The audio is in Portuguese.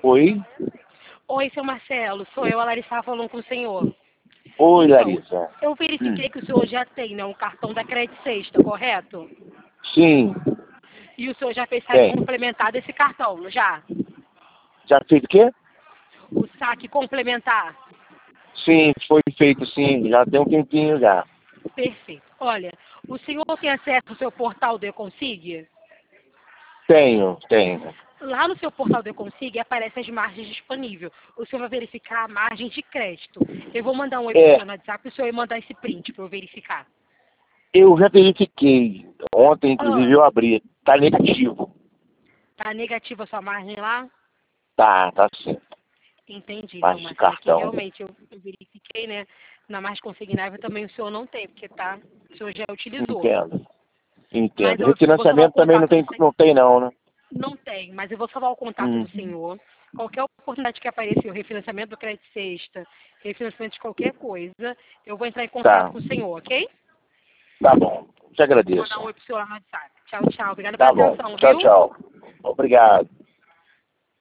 Oi? Oi, seu Marcelo, sou eu, a Larissa, falando com o senhor. Oi, Então, Larissa. eu verifiquei que o senhor já tem, né, um cartão da Crédito Sexta, correto? Sim, E o senhor já fez saque tem. complementar desse cartão, não já? Já fez o quê? O saque complementar. Sim, foi feito sim. Já tem um tempinho já. Perfeito. Olha, o senhor tem acesso ao seu portal do Econsig? Tenho. Lá no seu portal do Econsig aparecem as margens disponíveis. O senhor vai verificar a margem de crédito. Eu vou mandar um oi pro É, senhor no WhatsApp e o senhor vai mandar esse print para eu verificar. eu já verifiquei. Ontem, inclusive, Ah, eu abri. Tá negativo. tá negativa a sua margem lá? Tá sim. Entendi, então, Parte de Marcelo, aqui cartão. realmente eu verifiquei, né? Na margem consignável também o senhor não tem, porque tá, o senhor já utilizou. Entendo. Mas Entendo. eu vou salvar o Refinanciamento também contato do senhor. não tem não, né? Não tem, mas eu vou salvar o contato do Uhum. senhor. Qualquer oportunidade que aparecer, o refinanciamento do crédito sexta, refinanciamento de qualquer coisa, eu vou entrar em contato Tá. com o senhor, ok? Tá bom. Te Vou agradeço. mandar um oi pro senhor lá no WhatsApp. Tchau, tchau. Obrigada pela Tá bom. atenção, Tchau, viu? tchau. Obrigado.